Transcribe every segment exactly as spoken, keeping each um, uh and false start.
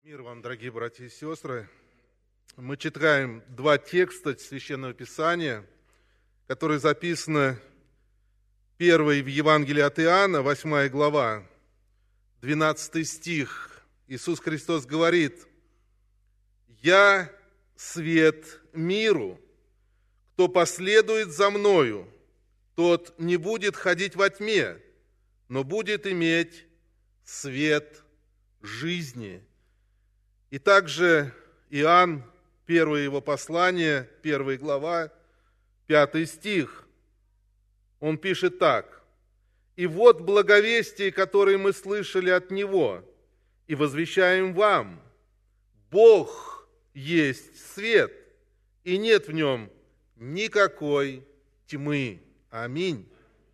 Мир вам, дорогие братья и сестры. Мы читаем два текста Священного Писания, которые записаны первый в Евангелии от Иоанна, восьмая глава, двенадцатый стих. Иисус Христос говорит: «Я свет миру, кто последует за Мною, тот не будет ходить во тьме, но будет иметь свет жизни». И также Иоанн, первое его послание, первая глава, пятый стих, он пишет так: «И вот благовестие, которое мы слышали от Него, и возвещаем вам: Бог есть свет, и нет в Нем никакой тьмы». Аминь.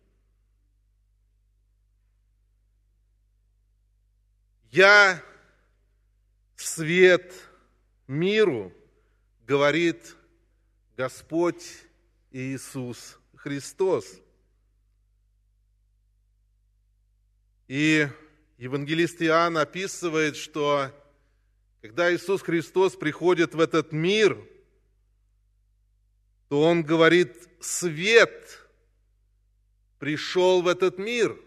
«Я свет миру», говорит Господь Иисус Христос. И евангелист Иоанн описывает, что когда Иисус Христос приходит в этот мир, то Он говорит: свет пришел в этот мир,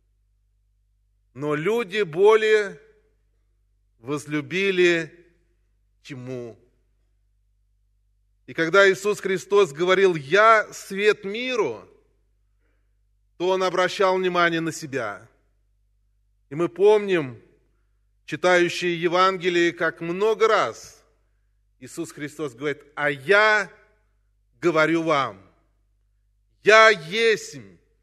но люди более возлюбили тьму. И когда Иисус Христос говорил: «Я свет миру», то Он обращал внимание на себя. И мы помним, читающие Евангелие, как много раз Иисус Христос говорит: «А я говорю вам, я есть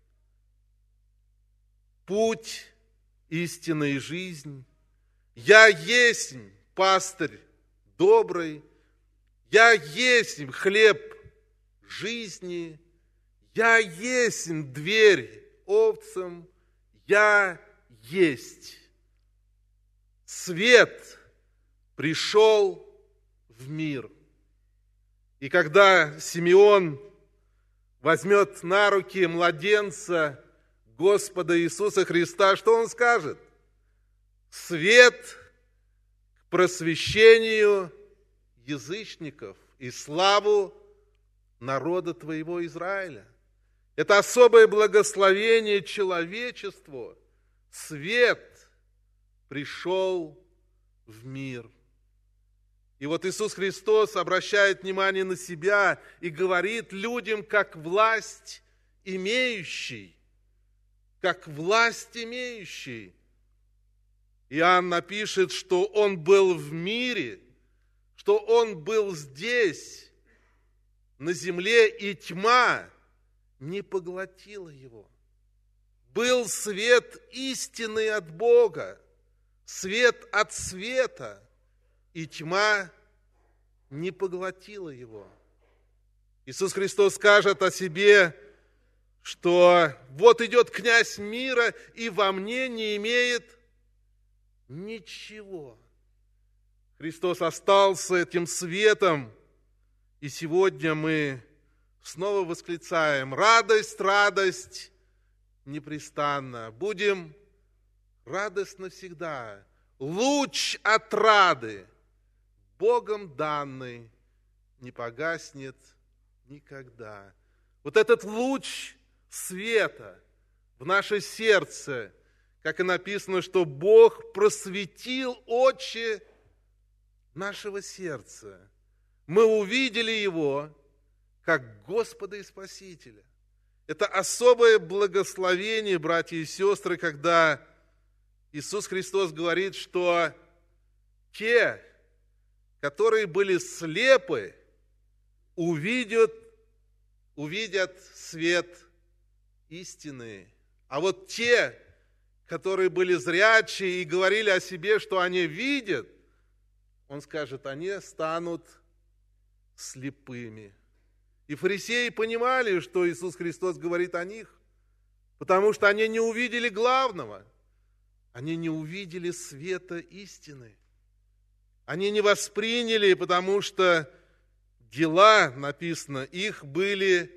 путь, истина и жизнь. Я есть пастырь добрый, я есть хлеб жизни, я есть дверь овцам, я есть». Свет пришел в мир. И когда Симеон возьмет на руки младенца Господа Иисуса Христа, что он скажет? Свет к просвещению язычников и славу народа твоего Израиля. Это особое благословение человечеству. Свет пришел в мир. И вот Иисус Христос обращает внимание на себя и говорит людям, как власть имеющий, как власть имеющий. Иоанн напишет, что Он был в мире, что Он был здесь, на земле, и тьма не поглотила Его. Был свет истины от Бога, свет от света, и тьма не поглотила Его. Иисус Христос скажет о себе, что вот идет князь мира, и во мне не имеет ничего. Христос остался этим светом, и сегодня мы снова восклицаем: радость, радость непрестанно. Будем радостно всегда. Луч отрады, Богом данный, не погаснет никогда. Вот этот луч света в наше сердце, как и написано, что Бог просветил очи нашего сердца. Мы увидели Его как Господа и Спасителя. Это особое благословение, братья и сестры, когда Иисус Христос говорит, что те, которые были слепы, увидят, увидят свет истины. А вот те, которые были зрячие и говорили о себе, что они видят, Он скажет, они станут слепыми. И фарисеи понимали, что Иисус Христос говорит о них, потому что они не увидели главного. Они не увидели света истины. Они не восприняли, потому что дела, написано, их были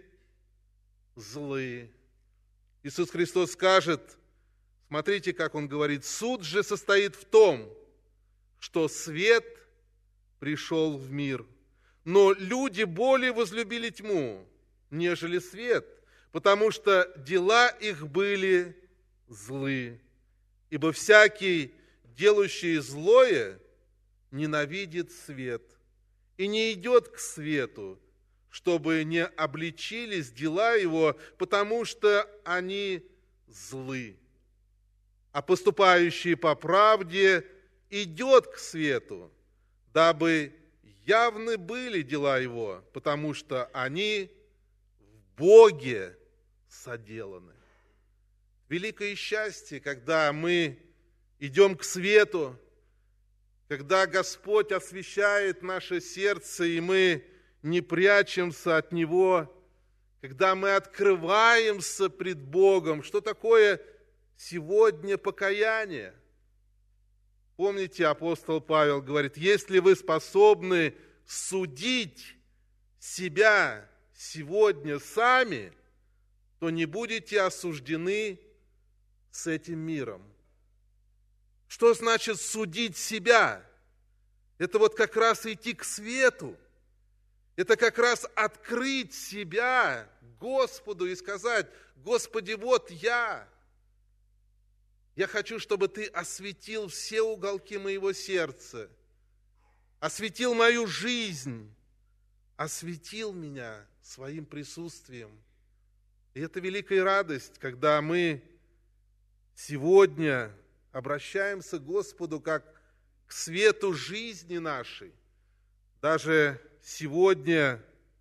злые. Иисус Христос скажет, смотрите, как Он говорит: суд же состоит в том, что свет пришел в мир. Но люди более возлюбили тьму, нежели свет, потому что дела их были злы. Ибо всякий, делающий злое, ненавидит свет и не идет к свету, чтобы не обличились дела его, потому что они злы. А поступающий по правде идет к свету, дабы явны были дела его, потому что они в Боге соделаны. Великое счастье, когда мы идем к свету, когда Господь освещает наше сердце, и мы не прячемся от Него, когда мы открываемся пред Богом. Что такое сегодня покаяние? Помните, апостол Павел говорит, если вы способны судить себя сегодня сами, то не будете осуждены с этим миром. Что значит судить себя? Это вот как раз идти к свету. Это как раз открыть себя Господу и сказать, Господи, вот я. Я хочу, чтобы Ты осветил все уголки моего сердца, осветил мою жизнь, осветил меня своим присутствием. И это великая радость, когда мы сегодня обращаемся к Господу как к свету жизни нашей. Даже сегодня,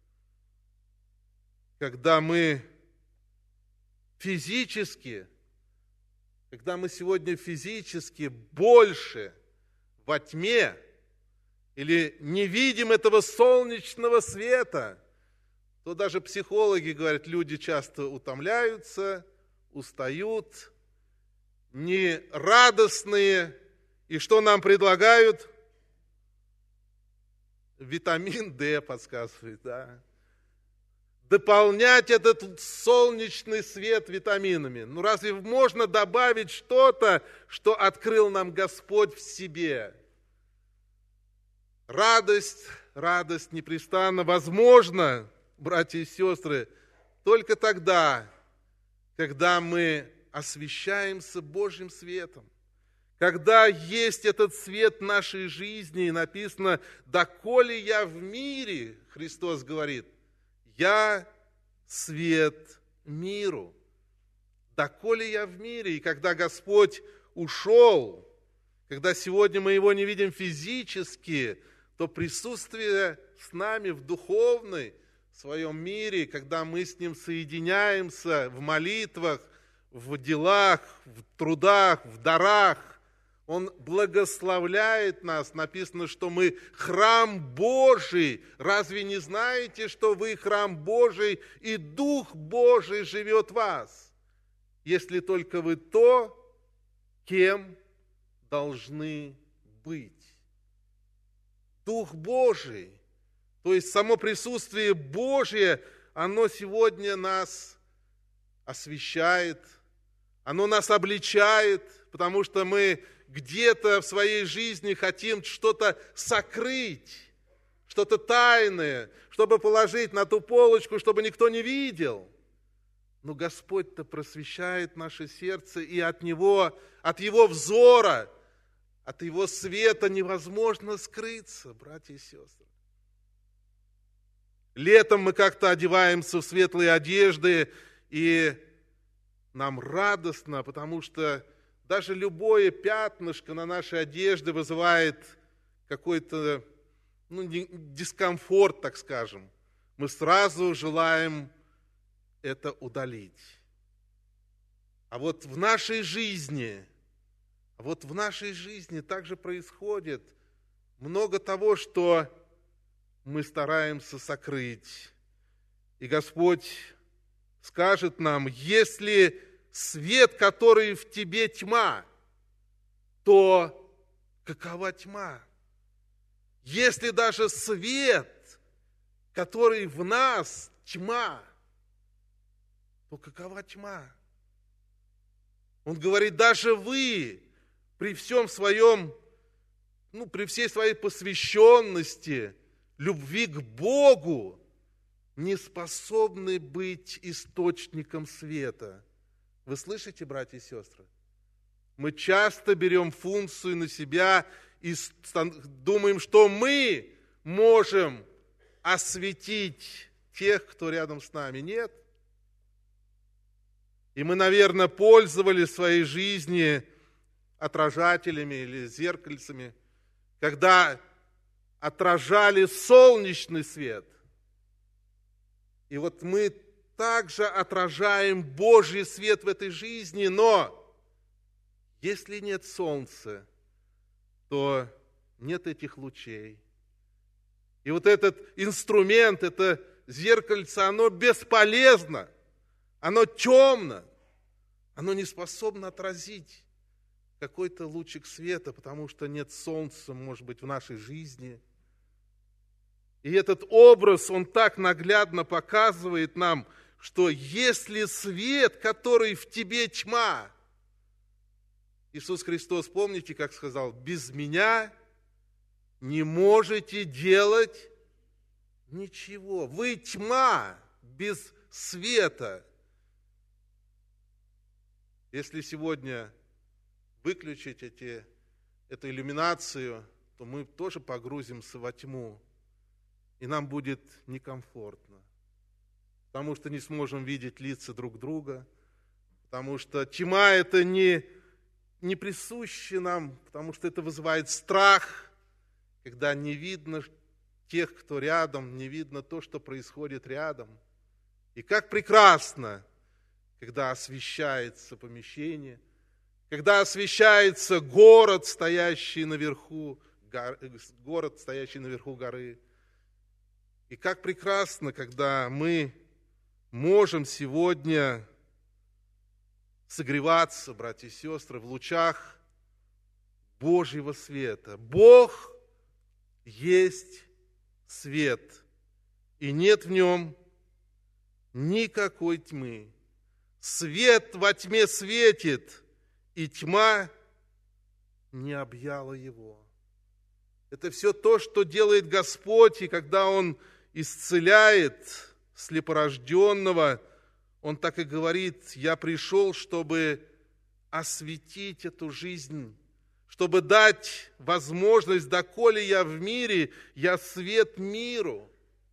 когда мы физически, когда мы сегодня физически больше во тьме или не видим этого солнечного света, то даже психологи говорят, люди часто утомляются, устают, нерадостные. И что нам предлагают? Витамин D подсказывает, да. Дополнять этот солнечный свет витаминами. Ну разве можно добавить что-то, что открыл нам Господь в себе? Радость, радость непрестанно возможна, братья и сестры, только тогда, когда мы освещаемся Божьим светом. Когда есть этот свет нашей жизни, и написано, «Доколе я в мире», Христос говорит, «я свет миру». Доколе я в мире. И когда Господь ушел, когда сегодня мы Его не видим физически, то присутствие с нами в духовной, в своем мире, когда мы с Ним соединяемся в молитвах, в делах, в трудах, в дарах, Он благословляет нас. Написано, что мы храм Божий. Разве не знаете, что вы храм Божий, и Дух Божий живет в вас? Если только вы то, кем должны быть. Дух Божий, то есть само присутствие Божие, оно сегодня нас освещает, оно нас обличает, потому что мы где-то в своей жизни хотим что-то сокрыть, что-то тайное, чтобы положить на ту полочку, чтобы никто не видел. Но Господь-то просвещает наше сердце, и от Него, от Его взора, от Его света невозможно скрыться, братья и сестры. Летом мы как-то одеваемся в светлые одежды, и нам радостно, потому что даже любое пятнышко на нашей одежде вызывает какой-то ну, дискомфорт, так скажем. Мы сразу желаем это удалить. А вот в нашей жизни, а вот в нашей жизни также происходит много того, что мы стараемся сокрыть. И Господь скажет нам, если свет, который в тебе тьма, то какова тьма? Если даже свет, который в нас тьма, то какова тьма? Он говорит, даже вы при всем своем ну, при всей своей посвященности, любви к Богу, не способны быть источником света. Вы слышите, братья и сестры? Мы часто берем функцию на себя и думаем, что мы можем осветить тех, кто рядом с нами. Нет. И мы, наверное, пользовались в своей жизни отражателями или зеркальцами, когда отражали солнечный свет. И вот мы также отражаем Божий свет в этой жизни, но если нет солнца, то нет этих лучей. И вот этот инструмент, это зеркальце, оно бесполезно, оно темно, оно не способно отразить какой-то лучик света, потому что нет солнца, может быть, в нашей жизни. И этот образ, он так наглядно показывает нам, что если свет, который в тебе тьма, Иисус Христос, помните, как сказал, без меня не можете делать ничего. Вы тьма без света. Если сегодня выключить эти, эту иллюминацию, то мы тоже погрузимся во тьму, и нам будет некомфортно, потому что не сможем видеть лица друг друга, потому что тьма это не, не присуще нам, потому что это вызывает страх, когда не видно тех, кто рядом, не видно то, что происходит рядом. И как прекрасно, когда освещается помещение, когда освещается город, стоящий наверху, город, стоящий наверху горы. И как прекрасно, когда мы можем сегодня согреваться, братья и сестры, в лучах Божьего света. Бог есть свет, и нет в нем никакой тьмы. Свет во тьме светит, и тьма не объяла его. Это все то, что делает Господь, и когда Он исцеляет слепорожденного, Он так и говорит: я пришел, чтобы осветить эту жизнь, чтобы дать возможность, доколе я в мире, я свет миру.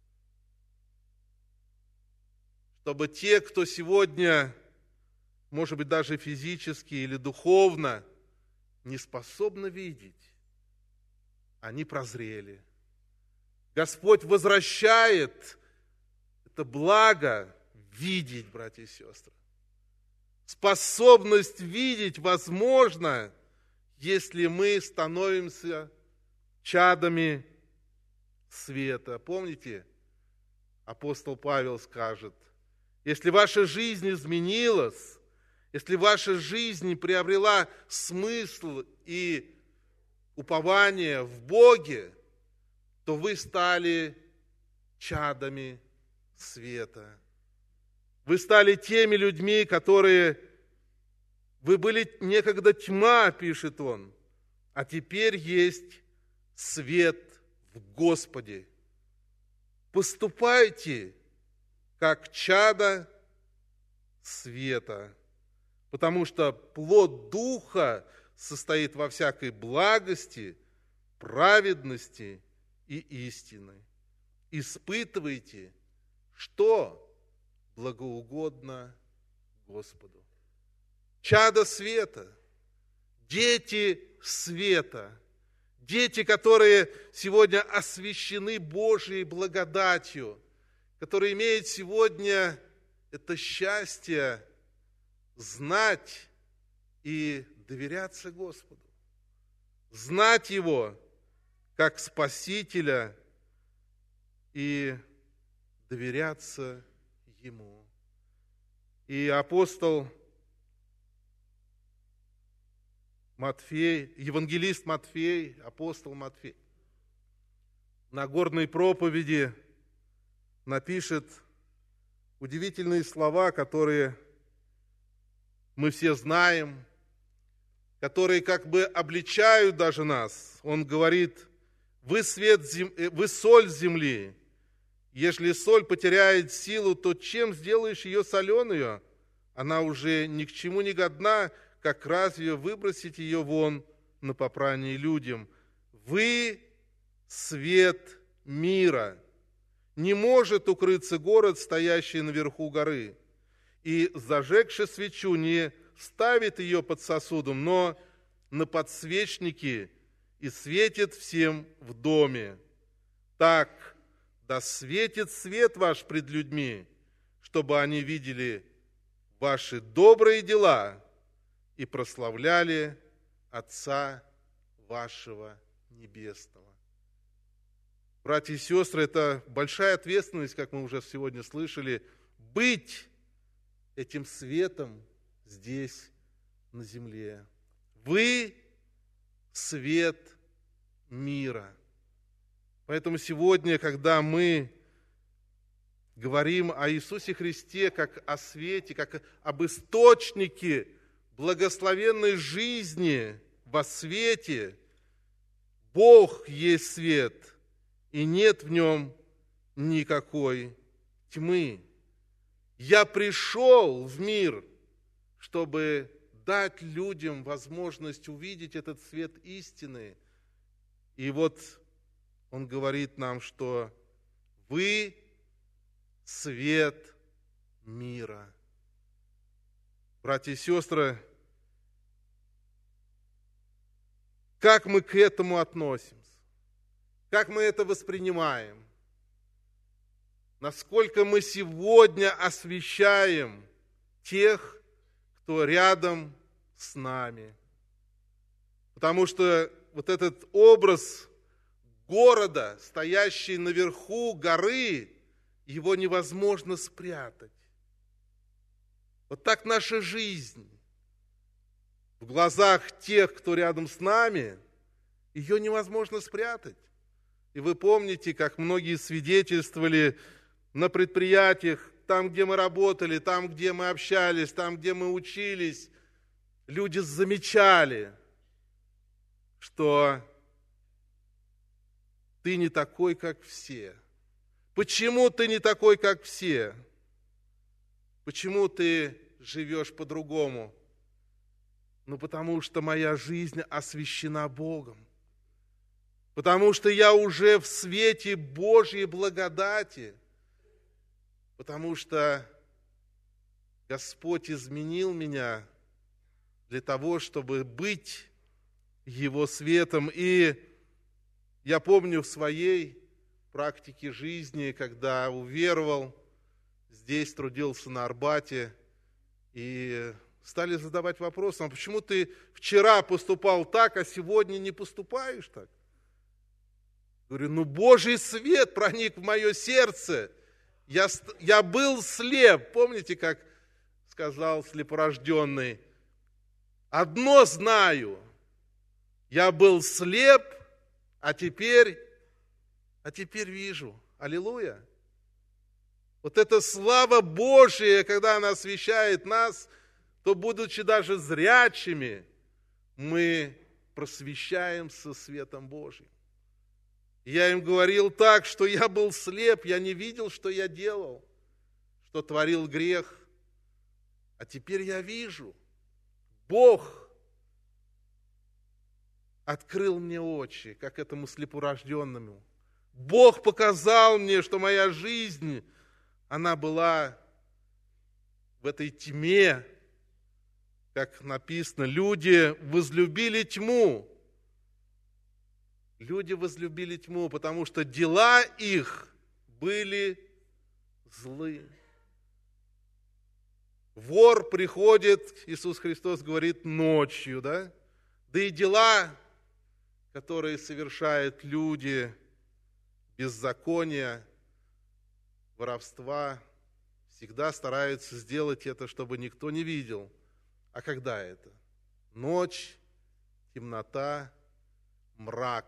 Чтобы те, кто сегодня, может быть, даже физически или духовно не способны видеть, они прозрели. Господь возвращает это благо видеть, братья и сестры. Способность видеть возможна, если мы становимся чадами света. Помните, апостол Павел скажет: если ваша жизнь изменилась, если ваша жизнь приобрела смысл и упование в Боге, то вы стали чадами света. Вы стали теми людьми, которые... Вы были некогда тьма, пишет он, а теперь есть свет в Господе. Поступайте, как чада света, потому что плод Духа состоит во всякой благости, праведности и истины. Испытывайте, что благоугодно Господу. Чада света, дети света, дети, которые сегодня освящены Божьей благодатью, которые имеют сегодня это счастье знать и доверяться Господу, знать Его как Спасителя и доверяться Ему. И апостол Матфей, евангелист Матфей, апостол Матфей, на Нагорной проповеди напишет удивительные слова, которые мы все знаем. которые как бы обличают даже нас. Он говорит: вы свет, зем... вы соль земли. Если соль потеряет силу, то чем сделаешь ее соленую? Она уже ни к чему не годна, как разве выбросить ее вон на попрание людям? Вы свет мира. Не может укрыться город, стоящий наверху горы. И, зажегши свечу, не ставит ее под сосудом, но на подсвечнике, и светит всем в доме. Так да светит свет ваш пред людьми, чтобы они видели ваши добрые дела и прославляли Отца вашего Небесного. Братья и сестры, это большая ответственность, как мы уже сегодня слышали, быть этим светом здесь, на земле. Вы свет мира. Поэтому сегодня, когда мы говорим о Иисусе Христе как о свете, как об источнике благословенной жизни во свете, Бог есть свет, и нет в нем никакой тьмы. Я пришел в мир, чтобы дать людям возможность увидеть этот свет истины. И вот Он говорит нам, что вы свет мира. Братья и сестры, как мы к этому относимся? Как мы это воспринимаем? Насколько мы сегодня освещаем тех, кто рядом с нами? Потому что вот этот образ города, стоящий наверху горы, его невозможно спрятать. Вот так наша жизнь в глазах тех, кто рядом с нами, ее невозможно спрятать. И вы помните, как многие свидетельствовали на предприятиях, там, где мы работали, там, где мы общались, там, где мы учились, люди замечали, что ты не такой, как все. Почему ты не такой, как все? Почему ты живешь по-другому? Ну, потому что моя жизнь освящена Богом. Потому что я уже в свете Божьей благодати. Потому что Господь изменил меня для того, чтобы быть Его светом. И я помню в своей практике жизни, когда уверовал, здесь трудился на Арбате, и стали задавать вопрос: а почему ты вчера поступал так, а сегодня не поступаешь так? Говорю, ну Божий свет проник в мое сердце. Я, я был слеп. Помните, как сказал слепорожденный? Одно знаю. Я был слеп, а теперь, а теперь вижу. Аллилуйя. Вот эта слава Божия, когда она освещает нас, то, будучи даже зрячими, мы просвещаемся светом Божьим. Я им говорил так, что я был слеп, я не видел, что я делал, что творил грех. А теперь я вижу. Бог открыл мне очи, как этому слепорожденному. Бог показал мне, что моя жизнь, она была в этой тьме, как написано, люди возлюбили тьму. Люди возлюбили тьму, потому что дела их были злы. Вор приходит, Иисус Христос говорит, ночью, да? Да и дела, которые совершают люди, беззакония, воровства, всегда стараются сделать это, чтобы никто не видел. А когда это? Ночь, темнота, мрак.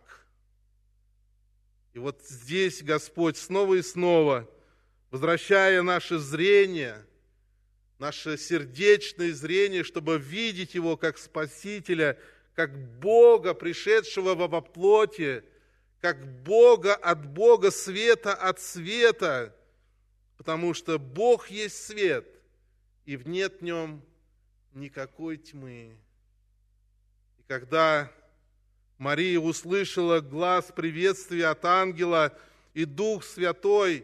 И вот здесь Господь снова и снова, возвращая наше зрение наше сердечное зрение, чтобы видеть Его как Спасителя, как Бога, пришедшего во плоти, как Бога от Бога, света от света, потому что Бог есть свет, и нет в Нем никакой тьмы. И когда Мария услышала глас приветствия от ангела, и Дух Святой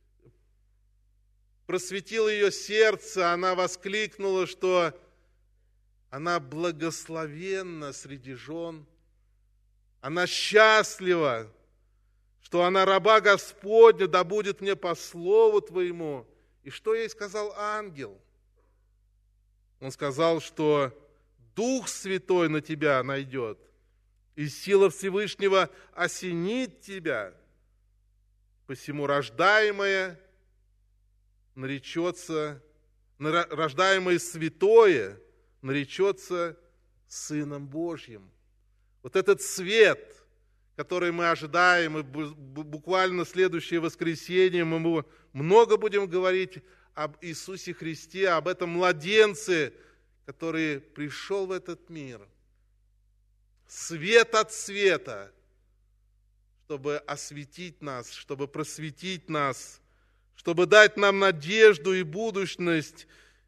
просветил ее сердце, она воскликнула, что она благословенна среди жен, она счастлива, что она раба Господня, да будет мне по слову Твоему. И что ей сказал ангел? Он сказал, что Дух Святой на тебя найдет, и сила Всевышнего осенит тебя, посему рождаемое наречется, рождаемое святое наречется Сыном Божьим. Вот этот свет, который мы ожидаем, и буквально следующее воскресенье мы много будем говорить об Иисусе Христе, об этом младенце, который пришел в этот мир. Свет от света, чтобы осветить нас, чтобы просветить нас, чтобы дать нам надежду и будущность.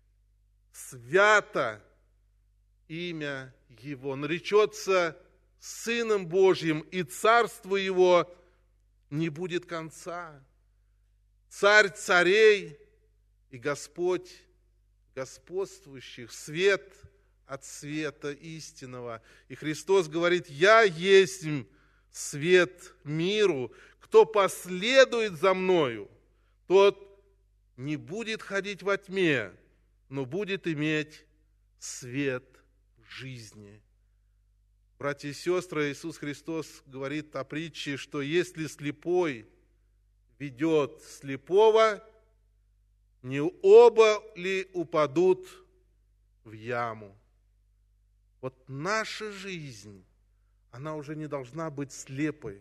Свято имя Его наречется Сыном Божьим, и царству Его не будет конца. Царь царей и Господь господствующих, свет от света истинного. И Христос говорит: «Я есть свет миру, кто последует за Мною, тот не будет ходить во тьме, но будет иметь свет жизни». Братья и сестры, Иисус Христос говорит о притче, что если слепой ведет слепого, не оба ли упадут в яму? Вот наша жизнь, она уже не должна быть слепой.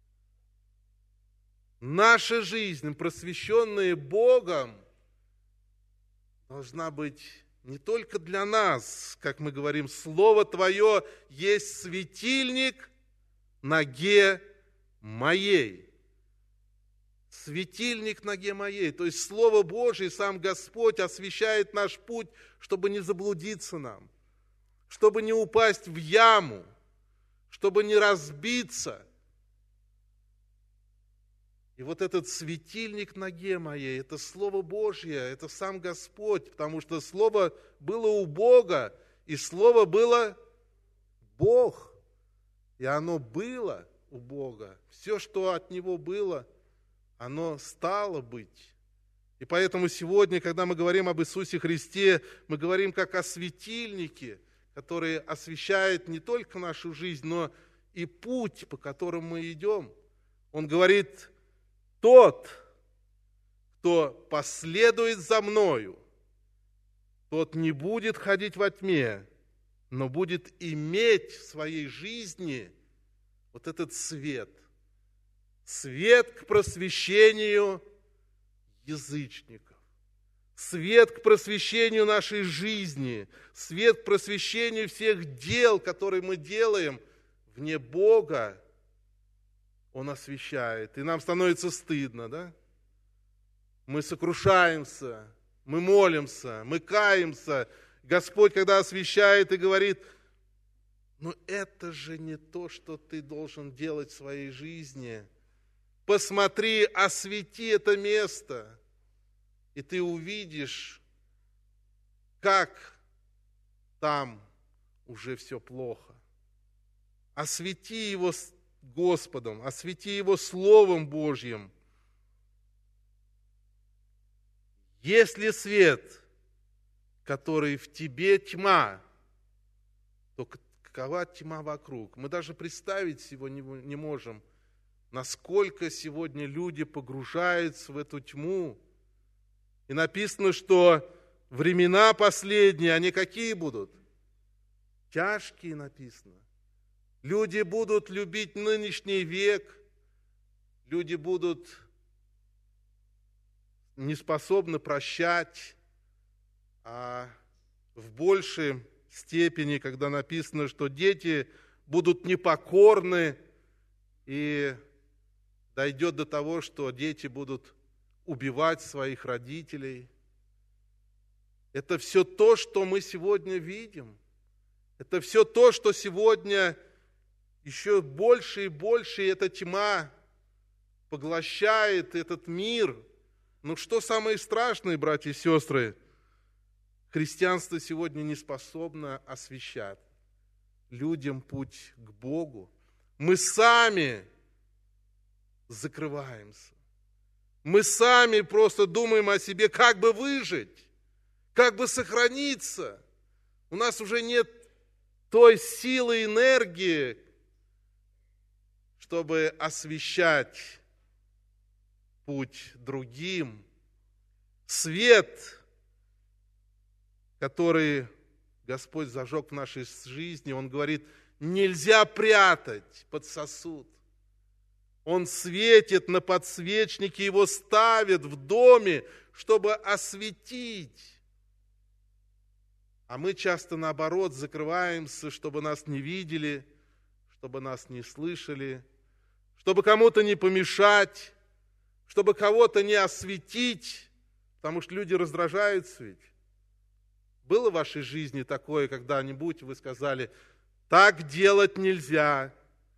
Наша жизнь, просвещенная Богом, должна быть не только для нас, как мы говорим, Слово Твое есть светильник ноге моей. Светильник ноге моей. То есть Слово Божие, сам Господь освещает наш путь, чтобы не заблудиться нам, чтобы не упасть в яму, чтобы не разбиться. И вот этот светильник ноге моей, это Слово Божье, это сам Господь, потому что Слово было у Бога, и Слово было Бог, и оно было у Бога. Все, что от Него было, оно стало быть. И поэтому сегодня, когда мы говорим об Иисусе Христе, мы говорим как о светильнике, который освещает не только нашу жизнь, но и путь, по которому мы идем. Он говорит: тот, кто последует за Мною, тот не будет ходить во тьме, но будет иметь в своей жизни вот этот свет. Свет к просвещению язычников. Свет к просвещению нашей жизни. Свет к просвещению всех дел, которые мы делаем вне Бога. Он освещает. И нам становится стыдно, да? Мы сокрушаемся, мы молимся, мы каемся. Господь, когда освещает и говорит: ну это же не то, что ты должен делать в своей жизни. Посмотри, освети это место, и ты увидишь, как там уже все плохо. Освети его Господом, освети его Словом Божьим. Если свет, который в тебе тьма, то какова тьма вокруг? Мы даже представить всего не, не можем, насколько сегодня люди погружаются в эту тьму. И написано, что времена последние, они какие будут? Тяжкие написано. Люди будут любить нынешний век, люди будут не способны прощать, а в большей степени, когда написано, что дети будут непокорны, и дойдет до того, что дети будут убивать своих родителей. Это все то, что мы сегодня видим. Это все то, что сегодня еще больше и больше эта тьма поглощает этот мир. Но что самое страшное, братья и сестры, христианство сегодня не способно освещать людям путь к Богу. Мы сами закрываемся. Мы сами просто думаем о себе, как бы выжить, как бы сохраниться. У нас уже нет той силы, энергии, чтобы освещать путь другим. Свет, который Господь зажег в нашей жизни, Он говорит, нельзя прятать под сосуд. Он светит на подсвечнике, его ставят в доме, чтобы осветить. А мы часто, наоборот, закрываемся, чтобы нас не видели, чтобы нас не слышали, чтобы кому-то не помешать, чтобы кого-то не осветить, потому что люди раздражаются ведь. Было в вашей жизни такое, когда-нибудь вы сказали, так делать нельзя?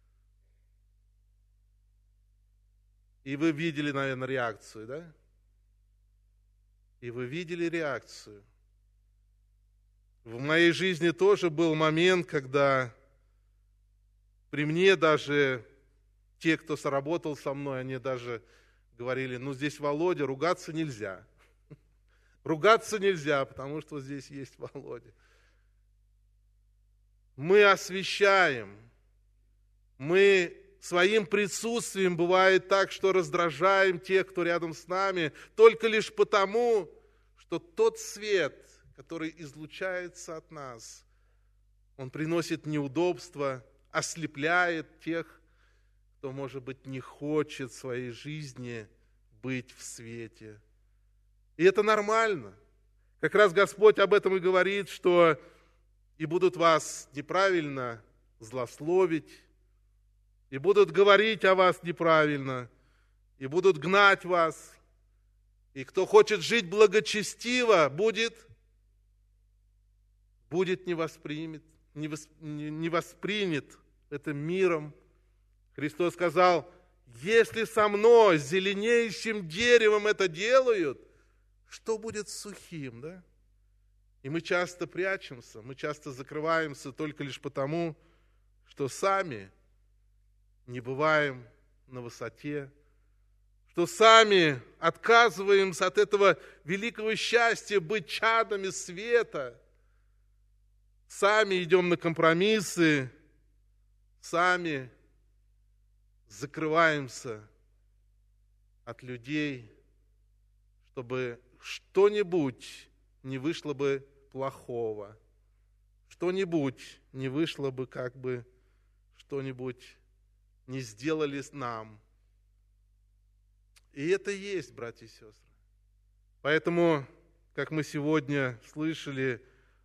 И вы видели, наверное, реакцию, да? И вы видели реакцию. В моей жизни тоже был момент, когда при мне даже те, кто сработал со мной, они даже говорили, ну здесь Володя, ругаться нельзя. Ругаться нельзя, потому что здесь есть Володя. Мы освещаем, мы своим присутствием бывает так, что раздражаем тех, кто рядом с нами, только лишь потому, что тот свет, который излучается от нас, он приносит неудобства, ослепляет тех, кто, может быть, не хочет в своей жизни быть в свете. И это нормально. Как раз Господь об этом и говорит, что и будут вас неправильно злословить, и будут говорить о вас неправильно, и будут гнать вас. И кто хочет жить благочестиво, будет, будет не воспримет, не, восп, не, не воспринят это миром. Христос сказал, если со мной, зеленеющим деревом это делают, что будет с сухим, да? И мы часто прячемся, мы часто закрываемся только лишь потому, что сами не бываем на высоте, что сами отказываемся от этого великого счастья быть чадами света, сами идем на компромиссы, сами закрываемся от людей, чтобы что-нибудь не вышло бы плохого, что-нибудь не вышло бы, как бы, что-нибудь не сделали с нам. И это есть, братья и сестры. Поэтому, как мы сегодня слышали,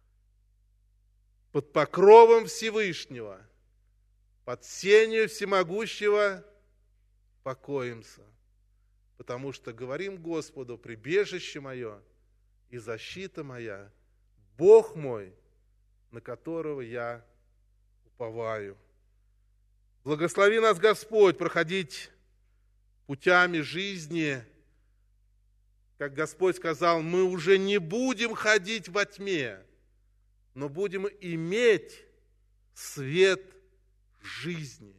под покровом Всевышнего, под сенью Всемогущего покоимся, потому что говорим Господу, прибежище мое и защита моя, Бог мой, на которого я уповаю. Благослови нас, Господь, проходить путями жизни. Как Господь сказал, мы уже не будем ходить во тьме, но будем иметь свет жизни.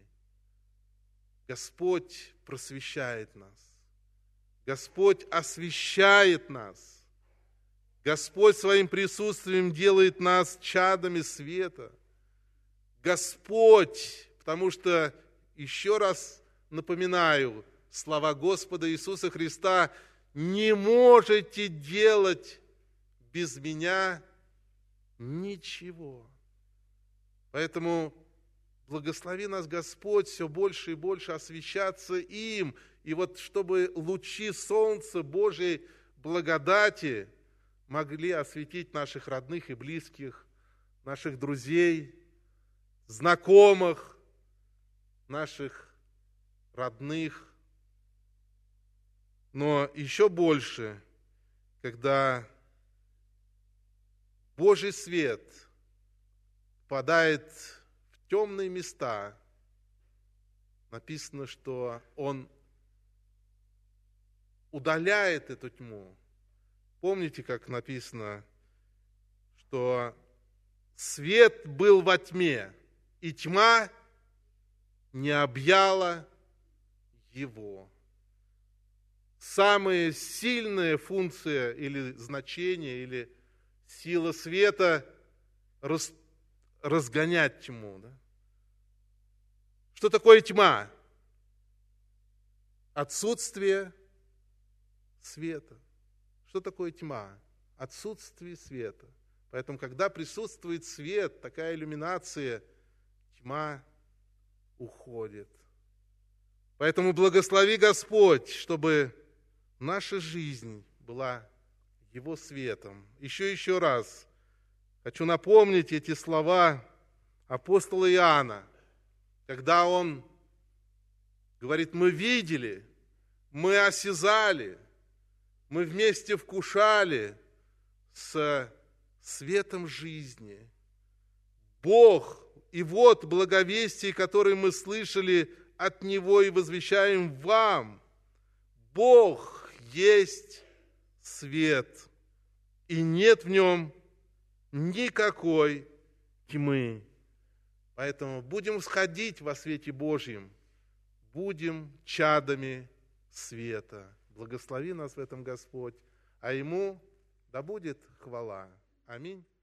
Господь просвещает нас. Господь освещает нас. Господь своим присутствием делает нас чадами света. Господь, потому что, еще раз напоминаю, слова Господа Иисуса Христа, не можете делать без меня ничего. Поэтому благослови нас, Господь, все больше и больше освещаться им. И вот чтобы лучи солнца Божьей благодати могли осветить наших родных и близких, наших друзей, знакомых, наших родных. Но еще больше, когда Божий свет попадает в темные места, написано, что Он удаляет эту тьму. Помните, как написано, что свет был во тьме, и тьма не объяла его. Самая сильная функция или значение, или сила света раз, разгонять тьму. Да? Что такое тьма? Отсутствие света. Что такое тьма? Отсутствие света. Поэтому, когда присутствует свет, такая иллюминация, тьма уходит. Поэтому благослови Господь, чтобы наша жизнь была Его светом. Еще еще раз хочу напомнить эти слова апостола Иоанна, когда он говорит: мы видели, мы осязали, мы вместе вкушали с светом жизни. Бог, и вот благовестие, которое мы слышали от Него и возвещаем вам. Бог есть свет, и нет в Нем никакой тьмы. Поэтому будем всходить во свете Божьем, будем чадами света. Благослови нас в этом Господь, а Ему да будет хвала. Аминь.